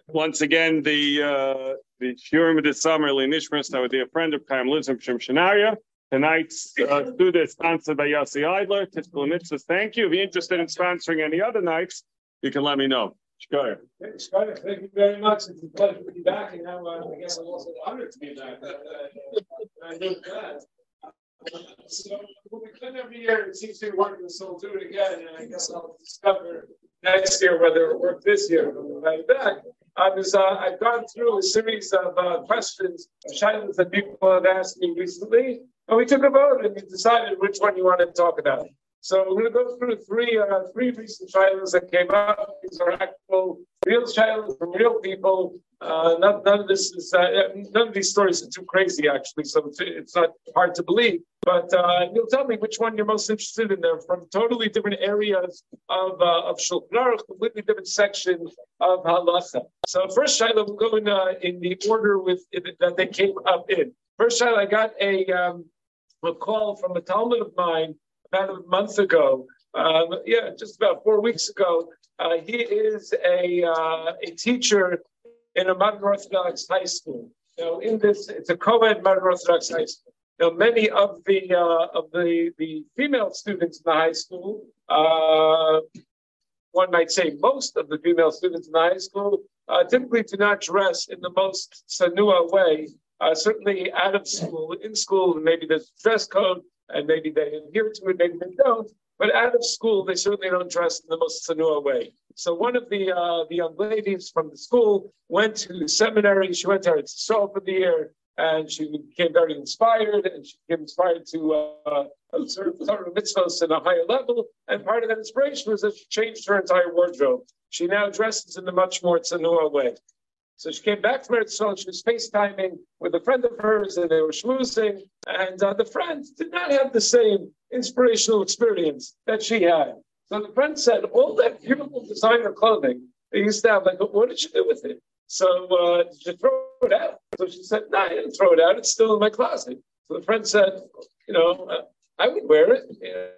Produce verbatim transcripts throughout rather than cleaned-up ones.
Once again, the uh, the Shurim of the summer, Nishmas, now with the friend of Chaim Lizim from Shanaria. Tonight's uh, student is sponsored by Yossi Eidler. Tiskul Mitzvahs, thank you. If you're interested in sponsoring any other nights, you can let me know. Shkoyer. Shkoyer, thank you very much. It's a pleasure to be back, and now uh, I guess I'm also honored to be back. Uh, I'm really glad. So we'll be clean every year. It seems to be working, so we'll do it again. And I guess I'll discover next year whether it worked this year. But we'll be back. I was, uh, I've gone through a series of uh, questions, shilas that people have asked me recently, and we took a vote and we decided which one you wanted to talk about. So we're going to go through three uh, three recent shilas that came up. These are actual real shilas from real people. Uh, none, none of this is uh, none of these stories are too crazy, actually. So it's, it's not hard to believe. But uh, you'll tell me which one you're most interested in. They're from totally different areas of uh, of Shulchan Aruch, completely different sections of halacha. So first shilah, we'll go in uh, in the order with that they came up in. First shilah, I got a um, a call from a Talmud of mine about a month ago, um, yeah, just about four weeks ago. Uh, he is a uh, a teacher in a modern Orthodox high school. Now, in this, it's a co-ed modern Orthodox high school. Now, many of the uh, of the, the female students in the high school, uh, one might say most of the female students in the high school, uh, typically do not dress in the most sanua way. Uh, certainly, out of school, in school, maybe there's a dress code. And maybe they adhere to it, maybe they don't. But out of school, they certainly don't dress in the most sanua way. So one of the uh, the young ladies from the school went to seminary. She went to Eretz Yisrael for the year, and she became very inspired. And she became inspired to uh, observe Torah mitzvahs at a higher level. And part of that inspiration was that she changed her entire wardrobe. She now dresses in a much more sanua way. So she came back from Eretz Yisrael. She was FaceTiming with a friend of hers, and they were schmoozing. And uh, the friend did not have the same inspirational experience that she had. So the friend said, all that beautiful designer clothing they used to have, like, what did you do with it? So uh, did you throw it out? So she said, no, I didn't throw it out. It's still in my closet. So the friend said, you know, uh, I would wear it.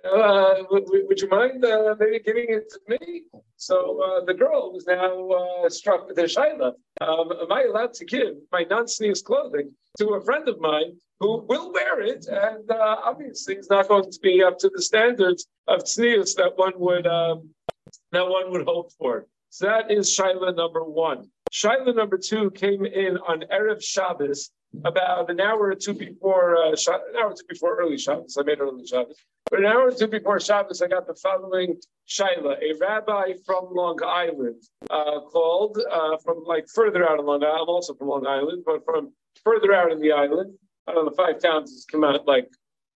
Uh, would, would you mind uh, maybe giving it to me? So uh, the girl was now uh, struck with a shaila. Um, am I allowed to give my non-sneeze clothing to a friend of mine who will wear it, and uh, obviously is not going to be up to the standards of sneeze that one would um, that one would hope for? So that is shaila number one. Shaila number two came in on Erev Shabbos, about an hour or two before uh, an hour or two before early Shabbos. I made early Shabbos, but an hour or two before Shabbos, I got the following shaila. A rabbi from Long Island uh, called uh, from like further out of Long Island. I'm also from Long Island, but from further out in the island. I don't know, five towns has come out like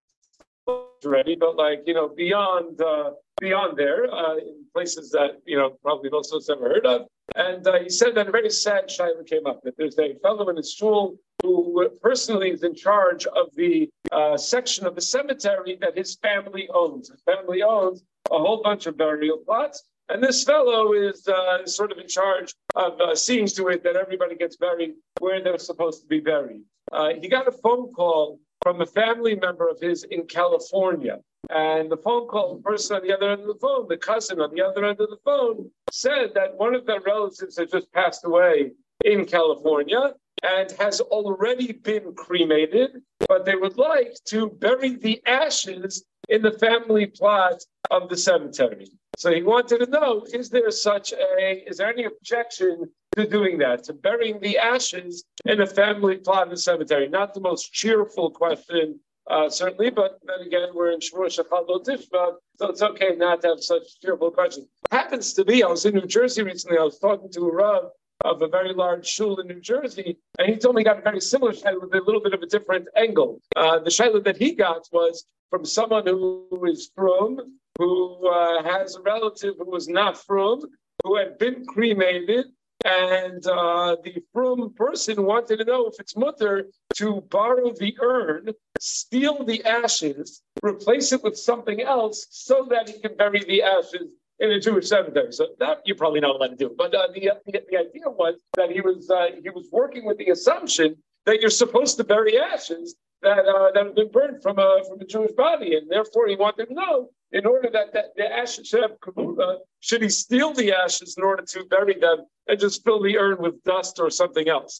already, but like you know beyond uh, beyond there, uh, in places that you know probably most of us ever heard of. And uh, he said that a very sad shaila came up, that there's a fellow in his shul who personally is in charge of the uh, section of the cemetery that his family owns. His family owns a whole bunch of burial plots, and this fellow is uh, sort of in charge of uh, seeing to it that everybody gets buried where they're supposed to be buried. Uh, he got a phone call from a family member of his in California. And the phone call, the person on the other end of the phone, the cousin on the other end of the phone, said that one of their relatives had just passed away in California and has already been cremated, but they would like to bury the ashes in the family plot of the cemetery. So he wanted to know, is there such a, is there any objection to doing that, to burying the ashes in a family plot in the cemetery? Not the most cheerful question, uh, certainly, but then again, we're in Shmur Shachal Lo Tishma, so it's okay not to have such cheerful questions. Happens to be, I was in New Jersey recently, I was talking to a Rav of a very large shul in New Jersey, and he told me he got a very similar shayla with a little bit of a different angle. Uh, the shayla that he got was from someone who is from, who uh, has a relative who was not from, who had been cremated, and uh, the frum person wanted to know if it's mutter to borrow the urn, steal the ashes, replace it with something else so that he can bury the ashes in a Jewish cemetery. So that you're probably not allowed to do. But uh, the, the the idea was that he was uh, he was working with the assumption that you're supposed to bury ashes that uh, that have been burned from a from a Jewish body, and therefore he wanted to know in order that, that the ashes should have kavula, should he steal the ashes in order to bury them and just fill the urn with dust or something else?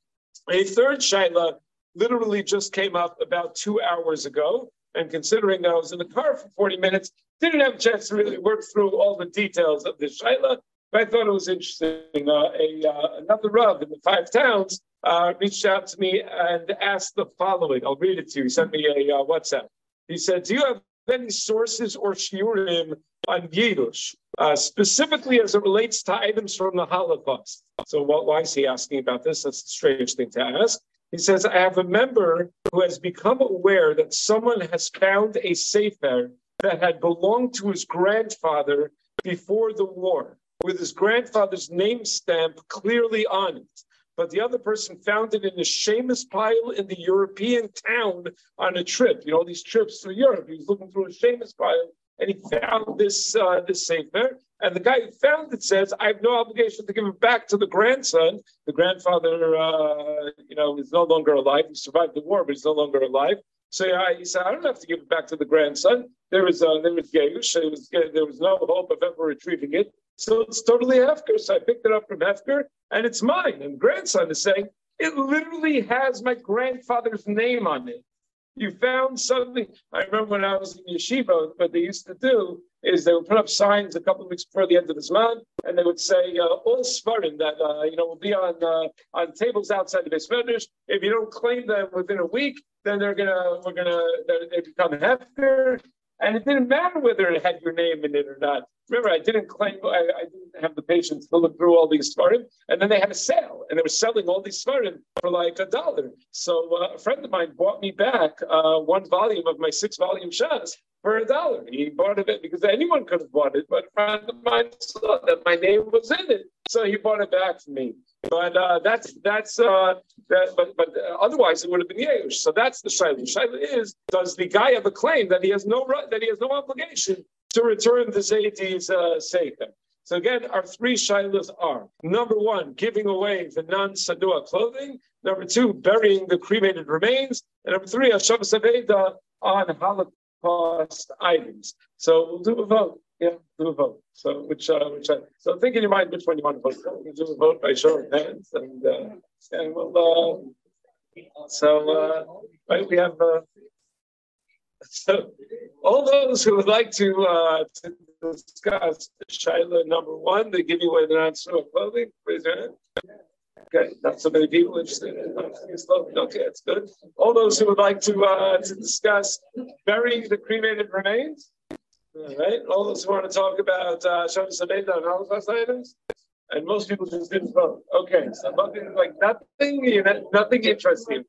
A third shaila literally just came up about two hours ago, and considering that I was in the car for forty minutes, didn't have a chance to really work through all the details of this shaila, but I thought it was interesting. Uh, a uh, another Rav in the Five Towns uh, reached out to me and asked the following. I'll read it to you. He sent me a uh, WhatsApp. He said, do you have any sources or shiurim on Yiddish, uh, specifically as it relates to items from the Holocaust? So what, why is he asking about this? That's a strange thing to ask. He says, I have a member who has become aware that someone has found a sefer that had belonged to his grandfather before the war, with his grandfather's name stamp clearly on it. But the other person found it in a Seamus pile in the European town on a trip. You know, these trips through Europe. He was looking through a Seamus pile and he found this uh, this sefer. And the guy who found it says, I have no obligation to give it back to the grandson. The grandfather, uh, you know, is no longer alive. He survived the war, but he's no longer alive. So yeah, he said, I don't have to give it back to the grandson. There was uh, there was Geush. There was, there was no hope of ever retrieving it. So it's totally Hefker. So I picked it up from Hefker, and it's mine. And grandson is saying, it literally has my grandfather's name on it. You found something. I remember when I was in yeshiva, what they used to do is they would put up signs a couple of weeks before the end of this month, and they would say, uh, all Sfarim that, uh, you know, will be on uh, on tables outside the Beis Medrash. If you don't claim them within a week, then they're going to, we're going to, they become Hefker. And it didn't matter whether it had your name in it or not. Remember, I didn't claim, I, I didn't have the patience to look through all these Sfarim. And then they had a sale, and they were selling all these Sfarim for like a dollar. So uh, a friend of mine bought me back uh, one volume of my six-volume Shas for a dollar. He bought it because anyone could have bought it, but a friend of mine saw that my name was in it. So he bought it back for me. But uh, that's, that's uh, that, but but uh, otherwise it would have been Yehush. So that's the Shaila. Shaila is, does the guy have a claim that he has no right, that he has no obligation to return the Zaydi's uh, Sefer? So again, our three Shailas are, number one, giving away the non-Sadua clothing. Number two, burying the cremated remains. And number three, Hashavas Aveda on Holocaust items. So we'll do a vote. Yeah, do a vote. So which, uh, which, uh, so think in your mind which one you want to vote for. We'll do a vote by show of hands, and uh, and we'll. Uh, so uh, right, we have. Uh, so all those who would like to uh, to discuss Shaila number one, they give you away the non-Sadua clothing. Raise your hand. Okay, not so many people interested in this clothing. Okay, that's good. All those who would like to uh, to discuss burying the cremated remains. All right, all those who want to talk about Shabbos Aveda and Holocaust items, and most people just didn't vote. Okay, so nothing, like nothing, you know, nothing interesting.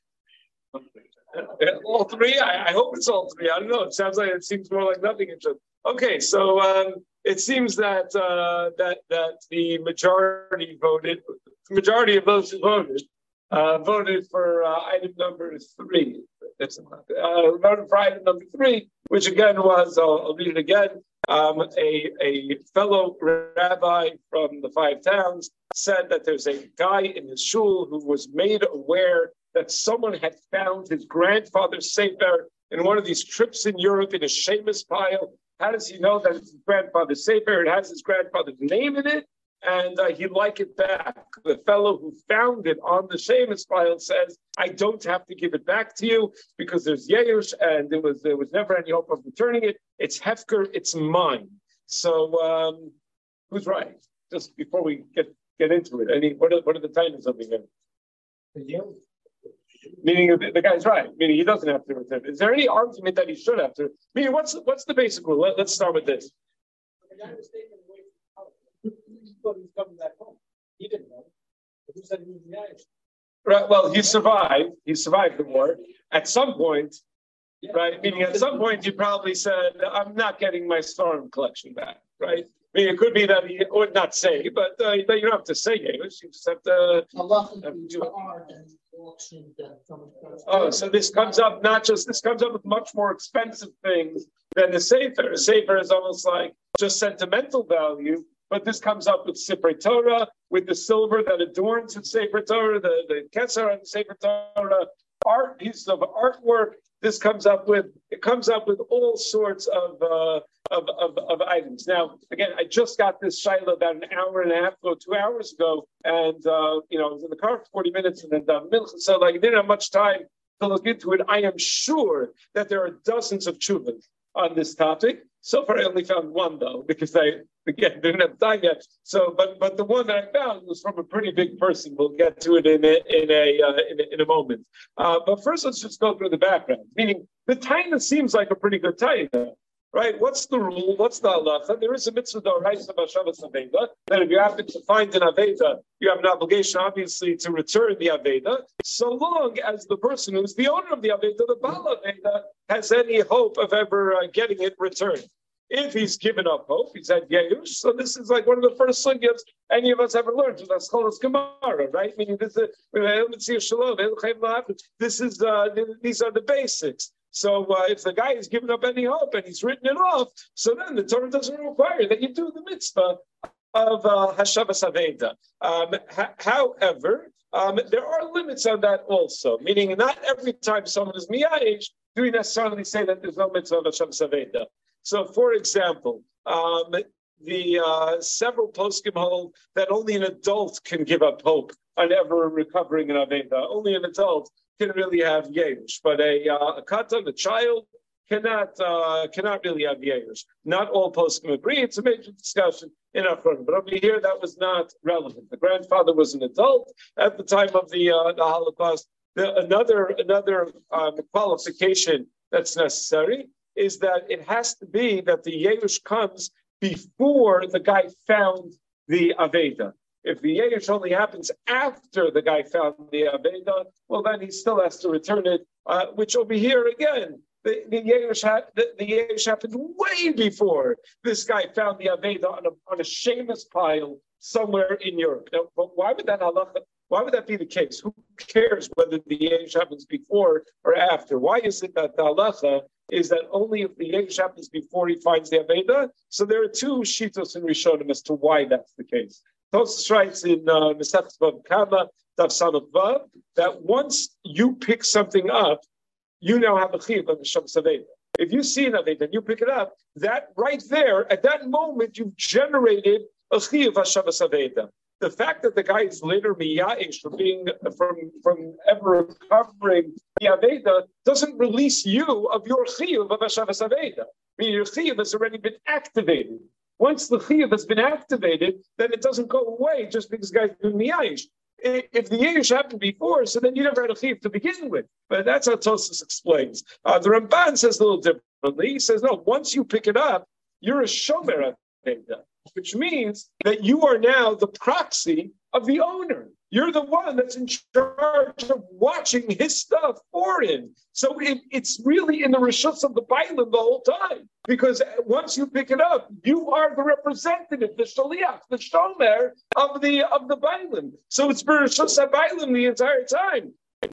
All three? I, I hope it's all three. I don't know. It sounds like it seems more like nothing interesting. Okay, so um, it seems that uh, that that the majority voted. The majority of those who voted uh, voted for uh, item number three. That's uh, voted for item number three, which again was, I'll, I'll read it again, um, a, a fellow rabbi from the Five Towns said that there's a guy in his shul who was made aware that someone had found his grandfather's sefer in one of these trips in Europe in a Seamus pile. How does he know that it's his grandfather's sefer? It has his grandfather's name in it, and uh, he'd like it back. The fellow who found it on the Seamus file says, I don't have to give it back to you because there's Yehush and there was there was never any hope of returning it. It's Hefker, it's mine. So um, who's right? Just before we get, get into it, any what are, what are the titles of it? Meaning the, the guy's right, meaning he doesn't have to return. Is there any argument that he should have to? Meaning what's what's the basic rule? Let, let's start with this. Thought he was coming back home. He didn't know. Who said he was the Irish? Right. Well, he survived. He survived the war. At some point, yeah. Right? Meaning, at some point, he probably said, "I'm not getting my storm collection back." Right? I mean, it could be that he would not say, but uh, you don't have to say it. You just have to. Have to do it. Oh, so this comes up not just this comes up with much more expensive things than the sefer. The sefer is almost like just sentimental value. But this comes up with Sefer Torah, with the silver that adorns the Sefer Torah, the, the Kesser on the Sefer Torah, art pieces of artwork. This comes up with it comes up with all sorts of uh, of, of of items. Now, again, I just got this shaila about an hour and a half ago, two hours ago, and uh, you know, I was in the car for forty minutes and then done milk, so like I didn't have much time to look into it. I am sure that there are dozens of tshuvas on this topic. So far, I only found one though, because I again didn't have time yet. So, but but the one that I found was from a pretty big person. We'll get to it in a in a uh, in, a, in a moment. Uh, but first, let's just go through the background. Meaning, the taina seems like a pretty good taina, right? What's the rule? What's the halacha? There is a mitzvah d'oraisa b'shavas aveda that if you happen to find an aveda, you have an obligation, obviously, to return the aveda, so long as the person who's the owner of the aveda, the baal aveda, has any hope of ever uh, getting it returned. If he's given up hope, he's at Yeush. So this is like one of the first sugyas any of us ever learned. That's called Gemara, right? Meaning this is this is uh, these are the basics. So uh, if the guy has given up any hope and he's written it off, so then the Torah doesn't require that you do the mitzvah of Hashavas Aveda. Um, ha- however, um, there are limits on that also. Meaning, not every time someone is miyayish do we necessarily say that there's no mitzvah of Hashavas Aveda. So, for example, um, the uh, several poskim hold that only an adult can give up hope on ever recovering an aveda. Only an adult can really have yerush, but a uh, a katan, a child, cannot uh, cannot really have yerush. Not all poskim agree. It's a major discussion in our front, but over here that was not relevant. The grandfather was an adult at the time of the uh, the Holocaust. The, another another um, qualification that's necessary is that it has to be that the yerush comes before the guy found the aveda. If the yerush only happens after the guy found the aveda, well, then he still has to return it. Uh, which over here again, the the yerush, ha- the, the yerush happened way before this guy found the aveda on a on a shameless pile somewhere in Europe. Now, but why would that halacha? Why would that be the case? Who cares whether the yerush happens before or after? Why is it that the halacha is that only if the yerush happens before he finds the aveda? So there are two shitos in Rishonim as to why that's the case. Tosfos writes in Mesechus Bava Kama, Daf Samach Vav, that once you pick something up, you now have a chiyuv of Hashavas aveda. If you see an aveda and you pick it up, that right there, at that moment, you've generated a chiyuv of Hashavas aveda. The fact that the guy is later miyayish from being from from ever recovering the aveda doesn't release you of your chiyuv of Hashavas aveda. I mean, your chiyuv has already been activated. Once the chiyuv has been activated, then it doesn't go away just because the guy's been miyayish. If the yerush happened before, so then you never had a chiyuv to begin with. But that's how Tosfos explains. Uh, the Ramban says a little differently. He says, no, once you pick it up, you're a shomer aveda, which means that you are now the proxy of the owner. You're the one that's in charge of watching his stuff for him. So it, it's really in the rishus of the bailim the whole time. Because once you pick it up, you are the representative, the shaliach, the shomer of the of the bailim. So it's rishus bailim the entire time.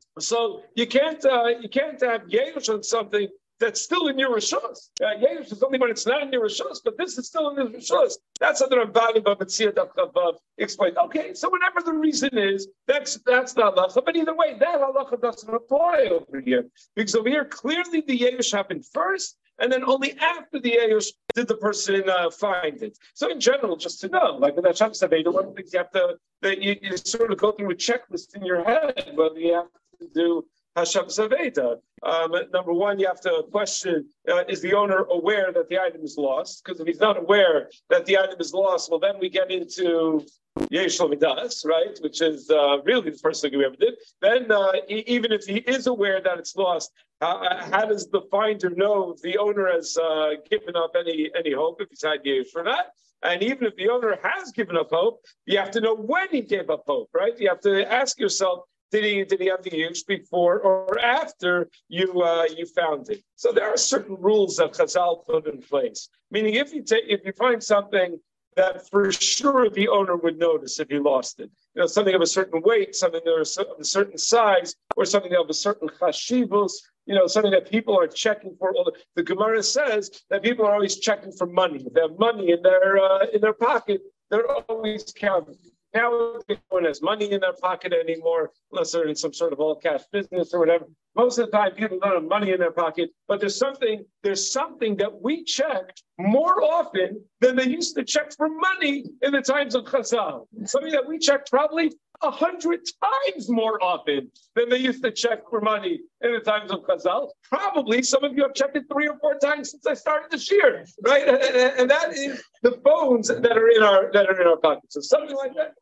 So you can't uh, you can't have yerush on something that's still in your rishus. Uh, yerush is only when it's not in your rishus, but this is still in your rishus. That's how the Ramban Bava Metzia Daf explained. Okay, so whatever the reason is, that's that's the halacha. But either way, that halacha doesn't apply over here. Because over here, clearly the yerush happened first, and then only after the yerush did the person uh, find it. So in general, just to know, like with Hashavas aveda, one of the things you have to, that you, you sort of go through a checklist in your head, whether you have to do Hashavas aveda. Um, number one, you have to question, uh, is the owner aware that the item is lost? Because if he's not aware that the item is lost, well, then we get into Yesh Midas, right? Which is uh, really the first thing we ever did. Then, uh, e- even if he is aware that it's lost, uh, how does the finder know if the owner has uh, given up any, any hope, if he's had Yesh or not? And even if the owner has given up hope, you have to know when he gave up hope, right? You have to ask yourself, Did he did he have the use before or after you uh, you found it? So there are certain rules that Chazal put in place. Meaning, if you take if you find something that for sure the owner would notice if he lost it, you know, something of a certain weight, something of a certain size, or something of a certain chashivos, you know, something that people are checking for. Well, the Gemara says that people are always checking for money. If they have money in their uh, in their pocket, they're always counting. Now no one has money in their pocket anymore, unless they're in some sort of all cash business or whatever. Most of the time, people don't have money in their pocket, but there's something, there's something that we check more often than they used to check for money in the times of Chazal. Something that we check probably a hundred times more often than they used to check for money in the times of Chazal. Probably some of you have checked it three or four times since I started this year, right? And, and that is the phones that are in our that are in our pockets. So something like that.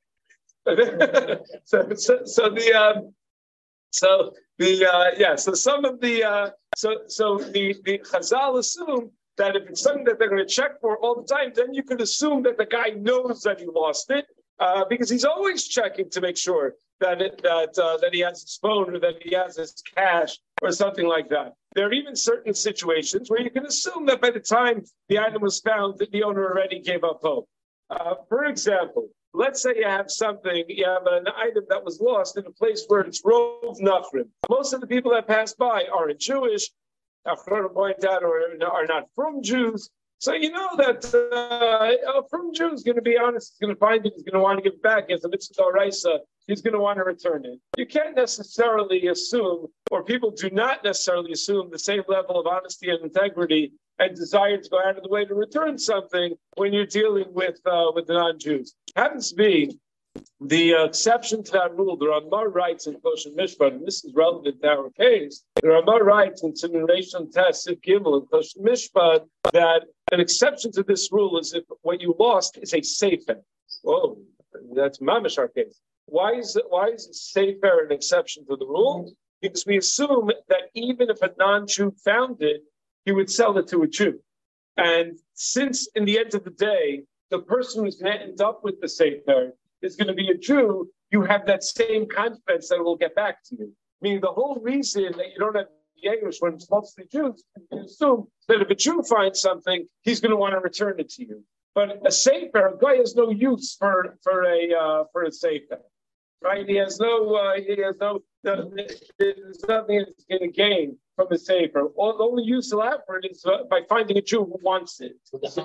so, so, so the um, so the uh, yeah. So some of the uh, so so the the Chazal assume that if it's something that they're going to check for all the time, then you could assume that the guy knows that he lost it. Uh, because he's always checking to make sure that it, that uh, that he has his phone or that he has his cash or something like that. There are even certain situations where you can assume that by the time the item was found, that the owner already gave up hope. Uh, for example, let's say you have something, you have an item that was lost in a place where it's Rov Nafrim. Most of the people that pass by aren't Jewish, Achronim point out, or are not from Jews. So you know that uh, from Jew is going to be honest, he's going to find it, he's going to want to give it back. As a mitzvah oraisa, he's going to want to return it. You can't necessarily assume, or people do not necessarily assume, the same level of honesty and integrity and desire to go out of the way to return something when you're dealing with uh, with the non-Jews. Happens to be the uh, exception to that rule. The Ramah writes in Kosher Mishpat, and this is relevant to our case. The Ramah writes in Simulation Test Sif Gimel in Kosher Mishpat that an exception to this rule is if what you lost is a sefer. Whoa, that's mamish our case. Why is it? Why is a sefer an exception to the rule? Because we assume that even if a non-Jew found it, he would sell it to a Jew. And since in the end of the day, the person who's going to end up with the sefer is going to be a Jew, you have that same confidence that it will get back to you. Meaning the whole reason that you don't have Yerush when it's mostly Jews, you assume that if a Jew finds something, he's going to want to return it to you. But a sefer, a guy has no use for for a uh, for a sefer, right? He has no uh, he has no, no there's nothing he's going to gain from a sefer. All the only use he'll have for it is uh, by finding a Jew who wants it.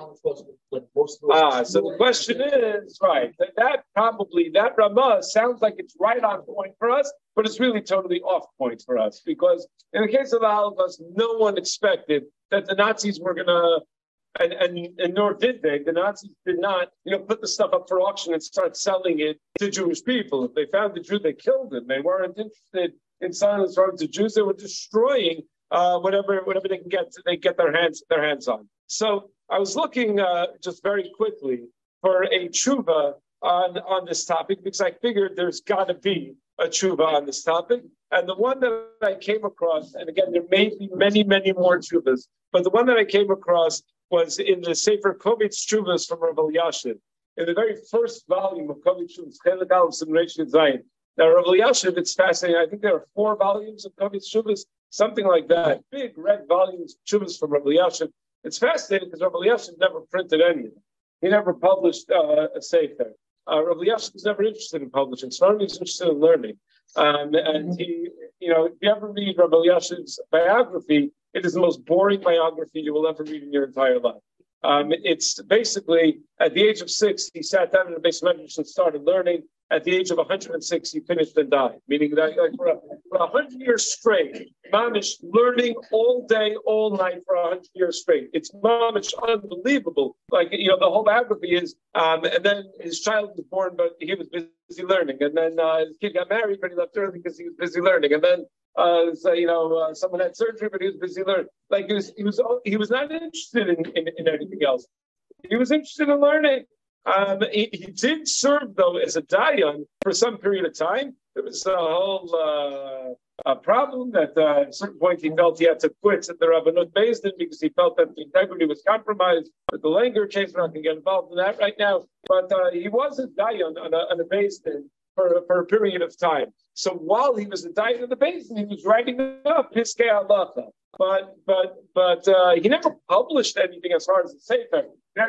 Ah, so the question is, right, that, that probably, that Ramah sounds like it's right on point for us, but it's really totally off point for us, because in the case of the Holocaust, no one expected that the Nazis were going to, and, and, and nor did they, the Nazis did not, you know, put the stuff up for auction and start selling it to Jewish people. If they found the Jew, they killed him. They weren't interested in selling it to Jews. They were destroying uh, whatever whatever they can get, they get their hands their hands on. So I was looking uh, just very quickly for a tshuva on, on this topic, because I figured there's got to be a tshuva on this topic. And the one that I came across, and again, there may be many, many more tshuvas, but the one that I came across was in the Sefer Kovitz Tshuvas from Rav Elyashiv, in the very first volume of Kovitz Tshuvas, Chelik Aleph Simulation Zayin. Now, Rav Elyashiv, it's fascinating. I think there are four volumes of Kovitz Tshuvas, something like that. Big red volumes of Tshuvas from Rav Elyashiv. It's fascinating because Rav Elyashiv never printed any of them. He never published uh, a sefer. Uh, Rav Elyashiv was never interested in publishing. So he was interested in learning. Um, and he, you know, if you ever read Rav Elyashiv's biography, it is the most boring biography you will ever read in your entire life. Um, it's basically, at the age of six, he sat down in the base medrash and started learning. At the age of one hundred six, he finished and died, meaning that like, for, a, for one hundred years straight, mamish learning all day, all night for one hundred years straight. It's mamish unbelievable. Like, you know, the whole biography is, um, and then his child was born, but he was busy learning. And then uh, his kid got married, but he left early because he was busy learning. And then, uh, so, you know, uh, someone had surgery, but he was busy learning. Like, he was, he was, he was not interested in, in, in anything else. He was interested in learning. Um, he, he did serve, though, as a dayan for some period of time. There was a whole uh, a problem that uh, at a certain point he felt he had to quit at the Rabbanut Beis Din because he felt that the integrity was compromised with the Langer case. We're not going to get involved in that right now. But uh, he was a dayan on a, on a Beis Din for, for a period of time. So while he was a dayan on the Beis Din, he was writing up Piskei Halacha. But but but uh, he never published anything as far as the sefer.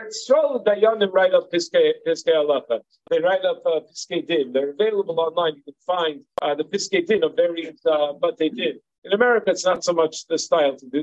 So the Dayanim write up Piskei Halacha. They write up uh, Piskei Din. They're available online. You can find uh, the Piskei Din of various uh, but they did. In America, it's not so much the style to do that.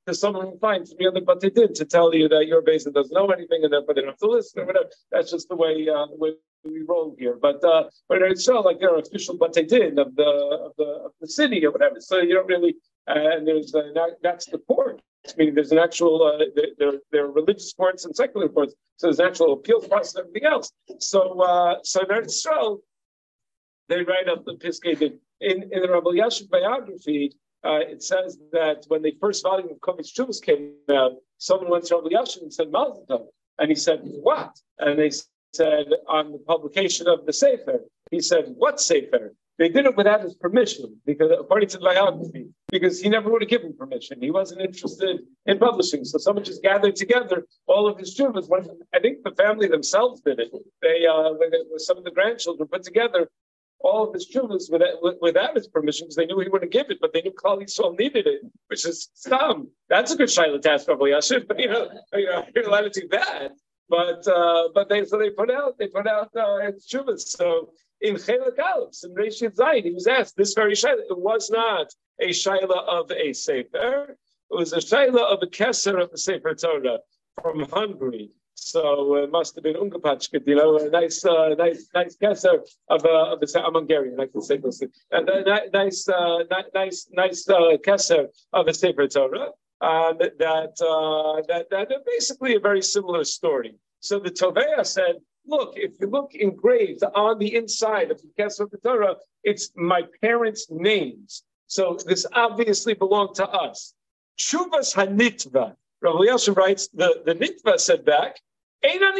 there's someone who finds three other but they did to tell you that your base doesn't know anything and therefore they don't have to listen or whatever. That's just the way uh, the way we roll here. But uh, but it's so like there are official but they did of the of the of the city or whatever. So you don't really uh, and there's uh, that, that's the court. I mean, there's an actual uh, there there are religious courts and secular courts. So there's an actual appeals process and everything else. So uh, so there's so they write up the Piskei Din. In in the Rabbi Elyashiv biography. Uh, it says that when the first volume of Kovetz Teshuvos came out, someone went to Rabbi Elyashiv and said, Mazel Tov. And he said, what? And they said, on the publication of the Sefer. He said, what Sefer? They did it without his permission, because according to the biography, because he never would have given permission. He wasn't interested in publishing. So someone just gathered together all of his Teshuvos. I think the family themselves did it. They, uh, with some of the grandchildren put together all of his Teshuvos without, without his permission, because they knew he wouldn't give it, but they knew Klal Yisrael needed it, which is stam. That's a good shayla to ask Rabbi Elyashiv, but you know, you know, you're allowed to do that. But uh, but they so they put out they put out uh, his Teshuvos. So in Chelek Aleph, in Reish Zayin, he was asked this very shayla. It was not a shayla of a sefer; it was a shayla of a keser of the Sefer Torah from Hungary. So it must have been Ungapachkit, you know, a nice, uh, nice, nice keser of a of a I'm Hungarian, I can say this, and a nice, uh, nice, nice uh, keser of a Sefer Torah. Uh, that uh, that that basically a very similar story. So the Tovea said, look, if you look engraved on the inside of the keser of the Torah, it's my parents' names. So this obviously belonged to us. Shuvas Hanitva. Rabbi Elyashiv writes, the, the Nitva said back, I know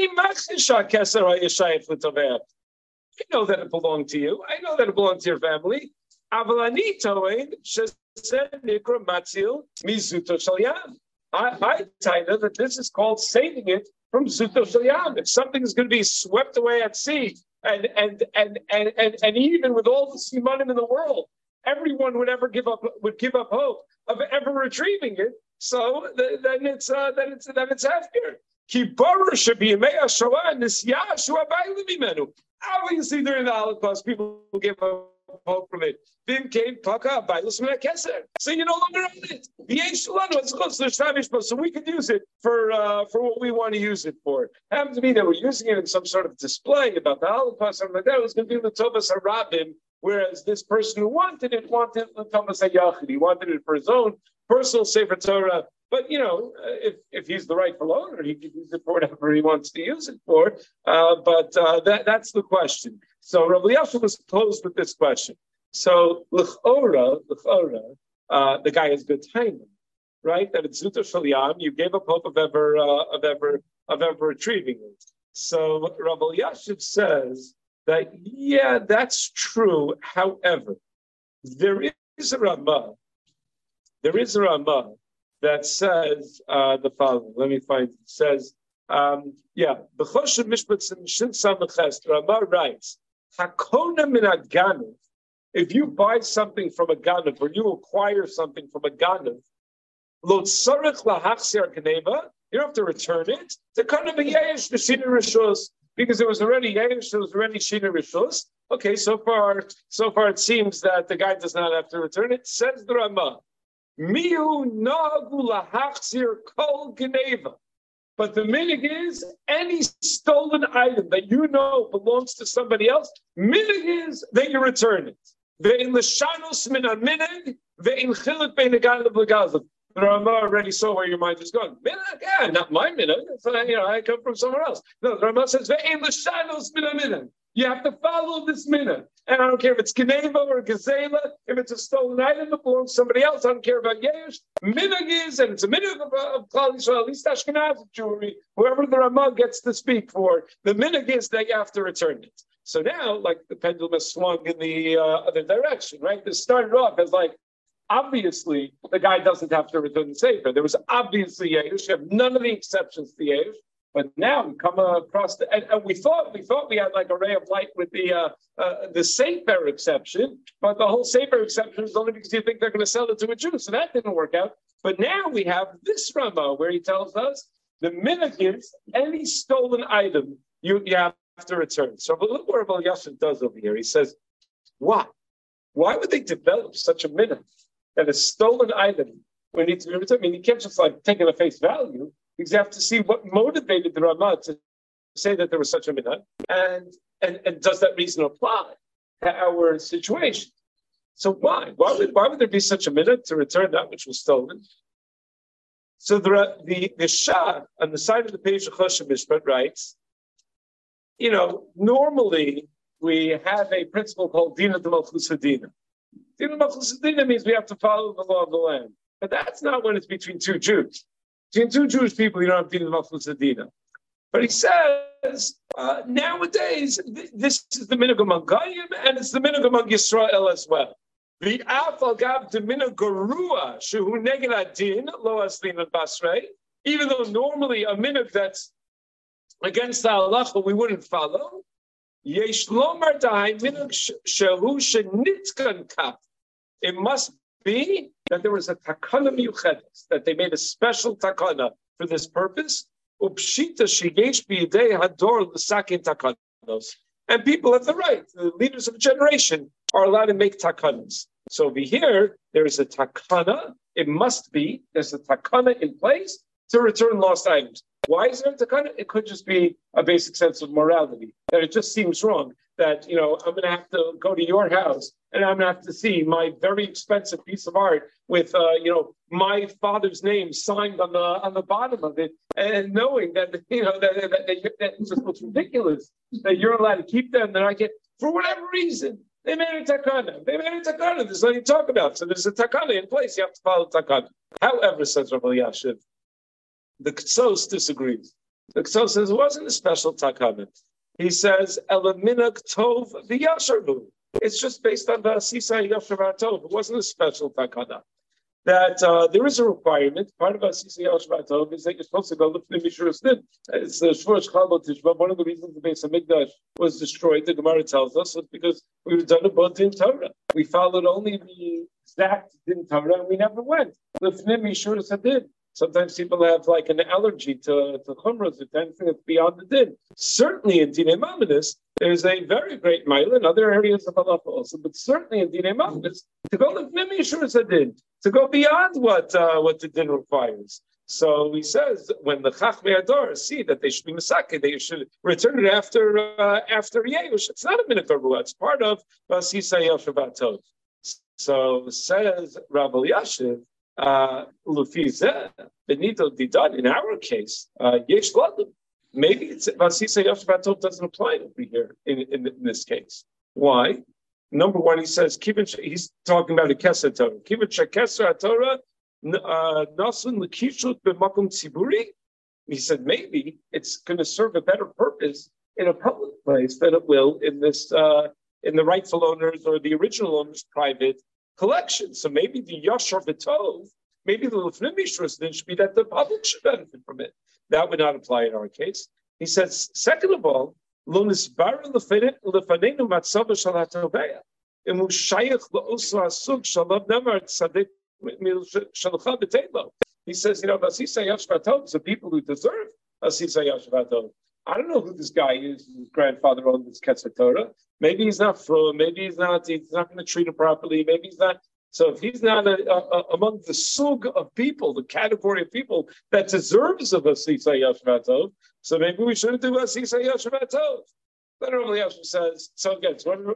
that it belonged to you. I know that it belonged to your family. I, I tell you that this is called saving it from Zuto Shalyam. If something is going to be swept away at sea, and and and and and, and even with all the simanim in the world, everyone would ever give up would give up hope of ever retrieving it. So then it's uh, then it's then it's after. Obviously, during the Holocaust, people gave up hope from it. So you no longer own it. So we could use it for uh, for what we want to use it for. Happened to me that we're using it in some sort of display about the Holocaust, something like that. It was going to be the Tovas Harabim, whereas this person who wanted it wanted the Tovas HaYachid. He wanted it for his own personal Sefer Torah. But, you know, if, if he's the rightful owner, he can use it for whatever he wants to use it for. Uh, but uh, that, that's the question. So Rabbi Elyashiv was posed with this question. So, l'chora, l'chora, uh, the guy has good timing, right? That it's Zuto Shalyam, you gave up hope of ever, uh, of ever, of ever retrieving it. So Rabbi Elyashiv says that, yeah, that's true. However, there is a Ramah, there is a Ramah that says uh, the following. Let me find it. It says, um, yeah, the Choshev Mishpat Shin Samachest, Ramah writes, Hakona min aganav, if you buy something from a ganav, or you acquire something from a ganav, lo tzarech lahachzir gneva, you don't have to return it. The kind of a yesh shina rishus, because it was already yesh, it was already shina rishus. Okay, so far, so far it seems that the guy does not have to return it. Says the Ramah. Miu nagu lahachzir kol gneva. But the minig is any stolen item that you know belongs to somebody else, minig is that you return it. Ve'in l'shanos min ha-minig, ve'in chilik bein ha'ganav l'gazav. The Ramah already saw where your mind is going. Minig, yeah, not my minig. You know, I come from somewhere else. No, the Ramah says ve'in l'shanos min ha-minig. You have to follow this minhag. And I don't care if it's Geneva or Gazela, if it's a stolen item that belongs to somebody else, I don't care about Yesh. Minhag is, and it's a minhag of, of Klal Yisrael, at least Ashkenazi Jewry, whoever the Ramah gets to speak for, the minhag is that you have to return it. So now, like the pendulum has swung in the uh, other direction, right? This started off as like, obviously, the guy doesn't have to return the Sefer. There was obviously Yesh. You have none of the exceptions to Yesh. But now we come across the, and, and we thought we thought we had like a ray of light with the uh, uh, the Sefer exception, but the whole Sefer exception is only because you think they're going to sell it to a Jew, so that didn't work out. But now we have this Ramah where he tells us the minhag is any stolen item you, you have to return. So look what Rabbi Elyashiv does over here. He says, why? Why would they develop such a minhag that a stolen item we need to be returned. I mean, you can't just like take it at face value, because you have to see what motivated the Ramah to say that there was such a minhag, and, and and does that reason apply to our situation? So why? Why would why would there be such a minhag to return that which was stolen? So the the, the Shah on the side of the page of Choshen Mishpat writes, you know, normally we have a principle called Dina de Malchus Dina. Dina de Malchus Dina means we have to follow the law of the land. But that's not when it's between two Jews. Between two Jewish people, you don't have Dina de Malchus Dina. But he says, uh, nowadays, th- this is the minhag among Goyim, and it's the minhag among Yisrael as well. The Afal Gav de minhag Garua, Shehu Neged Adin, Lo Aslin and Basrei, even though normally a minhag that's against the halacha we wouldn't follow. Yesh lomar dai minhag shehu shenitzkan kaf. It must be that there was a takana miuchedes, that they made a special takana for this purpose. Upshita sheyesh b'yidei hador l'sakin takanos. And people have the right, the leaders of a generation are allowed to make takanas. So over here, there is a takana. It must be, there's a takana in place to return lost items. Why is there a takana? It could just be a basic sense of morality, that it just seems wrong that, you know, I'm going to have to go to your house and I'm going to have to see my very expensive piece of art with, uh, you know, my father's name signed on the on the bottom of it, and knowing that, you know, that, that, that, that it just looks ridiculous that you're allowed to keep them, that I get, for whatever reason, they made a takana. They made a takana. There's nothing to talk about. So there's a takana in place. You have to follow takana. However, says Rabbi Yashiv, the Ktsos disagrees. The Ktsos says it wasn't a special takana. He says, Elaminak Tov v'yasharvu. It's just based on the Asisa Yashav Tov. It wasn't a special takana. That uh, there is a requirement. Part of Asisa Yashav Tov is that you're supposed to go look for the Mishras Din. It's the Shvuah Chalot Tishba. One of the reasons the Beis Hamikdash was destroyed, the Gemara tells us, was because we were done about Din Torah. We followed only the exact Din Torah, and we never went. Lifnim Mishras Din. Sometimes people have like an allergy to, to chumras, to anything that's beyond the din. Certainly in Dinei Mamonos, there's a very great mile in other areas of halacha also, but certainly in Dinei Mamonos, to go lifnim yishuras hadin, to go beyond what uh, what the din requires. So he says when the Chachmei Ador see that they should be misake, they should return it after uh, after Yeush. It's not a minhag garua; it's part of Vasisa Yashav Tov. So says Rabbi Yashiv. Uh, Benito Didan, in our case, uh, Yesh Ladim. Maybe it's Vasisa Yashav Tov doesn't apply over here in, in, in this case. Why? Number one, he says, he's talking about a Keser Torah. Kivin Shekeser Torah, Nasun Lekishut B'Makom Tziburi. He said, maybe it's going to serve a better purpose in a public place than it will in this, uh, in the rightful owners or the original owners' private collection. So maybe the Yashar V'Tov, maybe the Lefnim Mishras then should be that the public should benefit from it. That would not apply in our case. He says, second of all, Lo Nisbar Lefanenu Matzava Shal HaToveya. Emu Shayach L'Osra Asug Shalav Nemar Tzadik Shalcha B'Teilo. He says, you know, Vasisa Yashar Tov is the people who deserve Vasisa Yashar Tov. I don't know who this guy is. His grandfather owned this Keser Torah. Maybe he's not from. Maybe he's not. He's not going to treat him properly. Maybe he's not. So if he's not a, a, among the sug of people, the category of people that deserves of a Sisa Yashav Tov, so maybe we shouldn't do a Sisa Yashav Tov. Then Rabbi Yashiv says, so again, so what,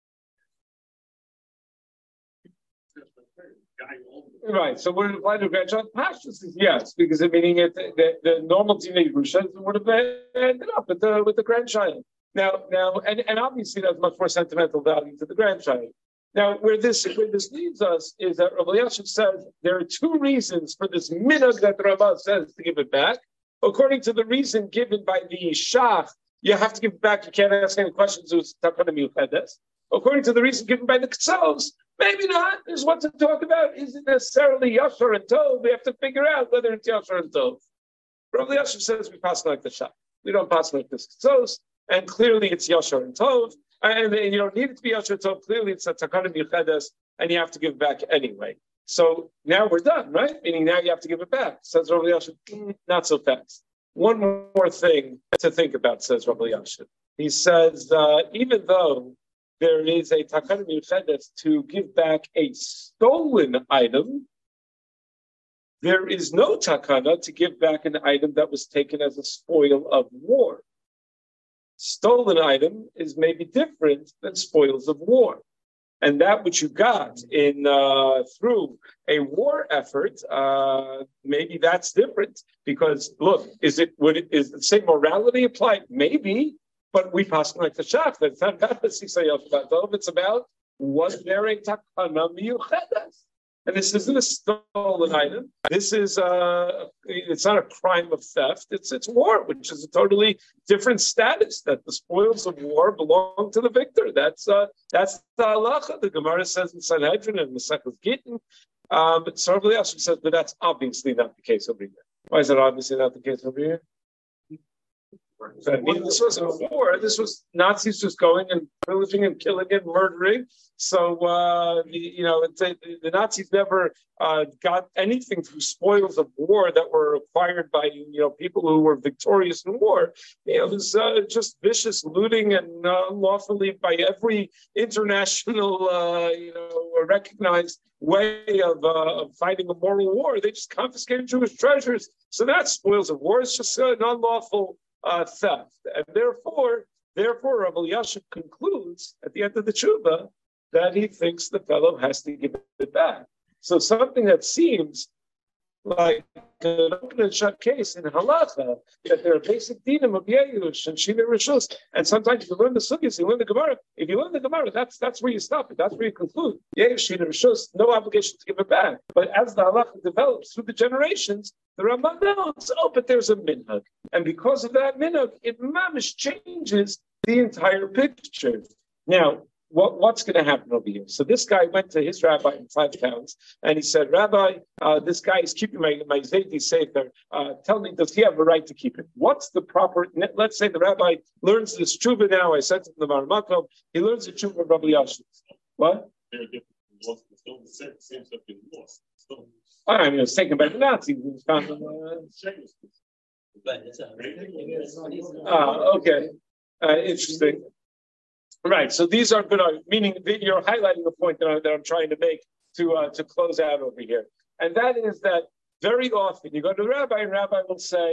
right, so would it apply to grandchild? Pashtus is yes, because it meaning it, the, the normal teenage Rusha would have ended up with the with the grandchild. Now, now, and, and obviously that's much more sentimental value to the grandchild. Now, where this where this leads us is that Rabbi Yashiv says there are two reasons for this minhag that the Rabbah says to give it back. According to the reason given by the Shach, you have to give it back. You can't ask any questions. It was takana miuchedes. According to the reason given by the Ktsos, maybe not. There's what to talk about. Isn't necessarily Yashar and Tov. We have to figure out whether it's Yashar and Tov. Rabbi Yashiv says we pass like the Shach. We don't pass like the Ktsos. And clearly it's Yashar and Tov. And, and you don't need it to be Yashar and Tov. Clearly it's a takana miuchedes, and you have to give it back anyway. So now we're done, right? Meaning now you have to give it back. Says Rabbi Yashiv, mm, not so fast. One more thing to think about, says Rabbi Yashiv. He says, uh, even though there is a takana miuchedes to give back a stolen item, there is no takana to give back an item that was taken as a spoil of war. Stolen item is maybe different than spoils of war. And that which you got in uh, through a war effort, uh, maybe that's different. Because look, is it would it, is the same morality applied? Maybe, but we pass like the shach. It's not about the sisayot. It's about was there a takana miyuchedes? And this isn't a stolen item. This is uh, it's not a crime of theft. It's it's war, which is a totally different status. That the spoils of war belong to the victor. That's uh, that's the halacha. The Gemara says in Sanhedrin and Masechus Gittin. Um, but Sarv Eliashib says that that's obviously not the case over here. Why is that obviously not the case over here? So, I mean, this wasn't a war. This was Nazis just going and pillaging and killing and murdering. So, uh, the, you know, the, the Nazis never uh, got anything through spoils of war that were acquired by, you know, people who were victorious in war. You know, it was uh, just vicious looting and uh, lawfully by every international, uh, you know, recognized way of, uh, of fighting a moral war. They just confiscated Jewish treasures. So that's spoils of war. It's just uh, an unlawful Uh, theft, and therefore, therefore, Rabbi Eliashib concludes at the end of the tshuva that he thinks the fellow has to give it back. So something that seems like an open and shut case in halacha, that there are basic dinim of yeyush and shina rishus, and sometimes you learn the sugyas, you learn the Gemara. If you learn the Gemara, that's that's where you stop it. That's where you conclude. Yeyush, shina rishus, no obligation to give it back. But as the halacha develops through the generations, the Rambam knows, oh, but there's a minhag, and because of that minhag, it mamish changes the entire picture. Now, What, what's going to happen over here? So this guy went to his rabbi in five towns, and he said, Rabbi, uh, this guy is keeping my, my Zayti Sefer. Uh, tell me, does he have a right to keep it? What's the proper, let's say the rabbi learns this tshuva now. I said to the Maramakom, he learns the tshuva of Rabbi Eliashib. What? I mean, it was taken by the Nazis. It was found in the... Ah, okay. Uh, interesting. Right. So these are good arguments, meaning that you're highlighting the point that, I, that I'm trying to make to uh, to close out over here. And that is that very often you go to the rabbi and rabbi will say,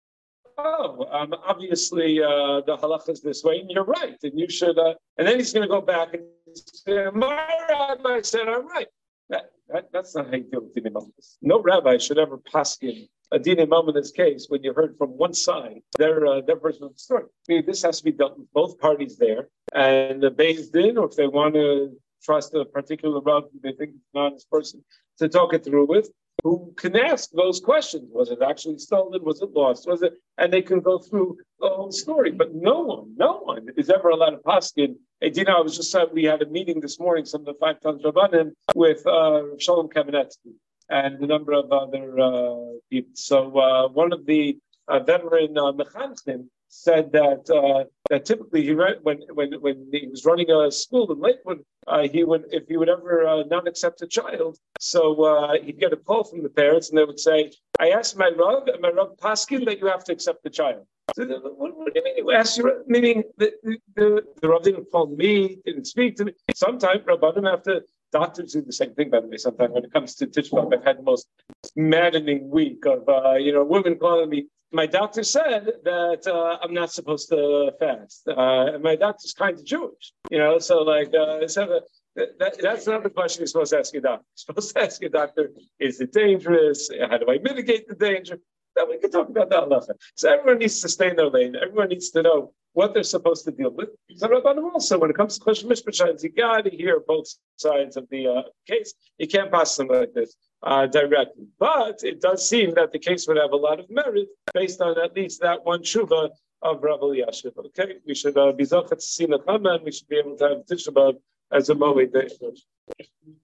oh, um, obviously uh, the halacha is this way, and you're right, and you should, uh, and then he's going to go back and say, my rabbi said, I'm right. That, that, that's not how you deal with dinim mammon. No rabbi should ever paskin a dinim mammon in this case when you heard from one side their uh, their version of the story. I mean, this has to be dealt with both parties there, and the Beis Din, or if they want to trust a particular rabbi they think is an honest person to talk it through with, who can ask those questions. Was it actually stolen? Was it lost? Was it? And they can go through the whole story. But no one, no one is ever allowed to paskin. Hey, you know, I was just uh, we had a meeting this morning, some of the five tons Rabbanim, with uh, Shalom Kamenetsky and a number of other uh, people. So uh, one of the uh, veteran uh, mechanchim said that uh, that typically he read, when when when he was running a school in Lakewood, uh, he would if he would ever uh, not accept a child, so uh, he'd get a call from the parents and they would say, "I asked my rav, and my rav paskin that you have to accept the child." So the, what, what do you mean you asked your? Meaning the the, the rav didn't call me, didn't speak to me. Sometimes rabbanim have to. Doctors do the same thing, by the way. Sometimes when it comes to Tishbak, I've had the most maddening week of, uh, you know, women calling me. My doctor said that uh, I'm not supposed to fast. Uh, and my doctor's kind of Jewish, you know, so like, uh, so that, that's not the question you're supposed to ask your doctor. You're supposed to ask your doctor, is it dangerous? How do I mitigate the danger? Then we can talk about that halacha. So everyone needs to stay in their lane. Everyone needs to know what they're supposed to deal with. So Rabbanim also, when it comes to question mishpachayim, you got to hear both sides of the uh, case. You can't pass them like this uh, directly. But it does seem that the case would have a lot of merit based on at least that one tshuva of Rabbi Eliashib. Okay, we should uh, be zachat to see the Chama, and we should be able to have Tisha B'Av as a moed day.